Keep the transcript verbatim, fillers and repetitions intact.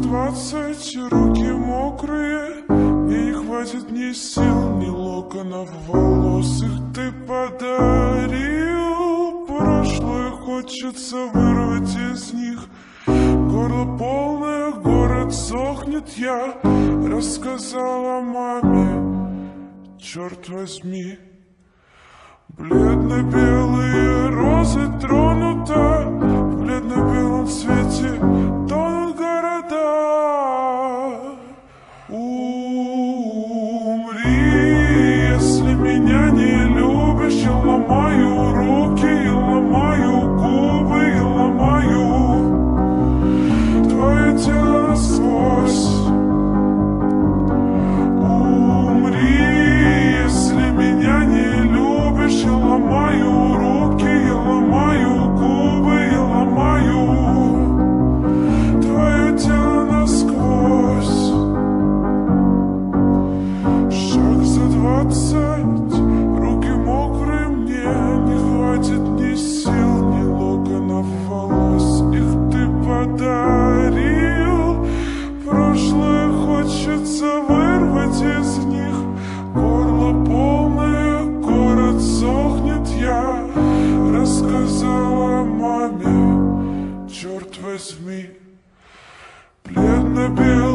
двадцать, руки мокрые, мне не хватит ни сил, ни локонов волос. Их ты подарил, прошлое хочется вырвать из них. Горло полное, город сохнет, я рассказала маме, черт возьми. Бледно-белые розы тронута, в бледно-белом свете тонут города. Умри, если меня не любишь. Я ломаю руки, я ломаю губы, я ломаю твое тело насквозь. Умри, если меня не любишь. Я ломаю руки, я ломаю губы, я ломаю твое тело насквозь. Шаг за двадцать, руки мокрые, мне не хватит ни сил, ни локонов волос. Их ты подарил, прошлое хочется вырвать из них. Горло полное, город сохнет, я рассказала маме, черт возьми. Бледно-белый